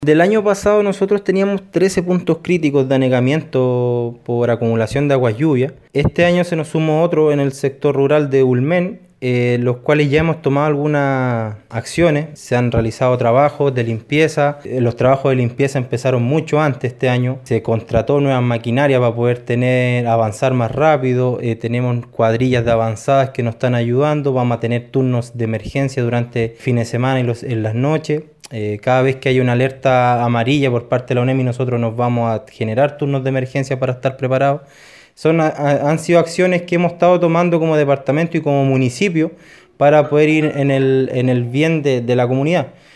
Del año pasado nosotros teníamos 13 puntos críticos de anegamiento por acumulación de aguas lluvias. Este año se nos sumó otro en el sector rural de Ulmen, los cuales ya hemos tomado algunas acciones. Se han realizado trabajos de limpieza. Los trabajos de limpieza empezaron mucho antes este año. Se contrató nuevas maquinarias para poder avanzar más rápido. Tenemos cuadrillas de avanzadas que nos están ayudando. Vamos a tener turnos de emergencia durante fines de semana y en las noches. Cada vez que hay una alerta amarilla por parte de la UNEMI, nosotros nos vamos a generar turnos de emergencia para estar preparados. Han sido acciones que hemos estado tomando como departamento y como municipio para poder ir en el bien de la comunidad.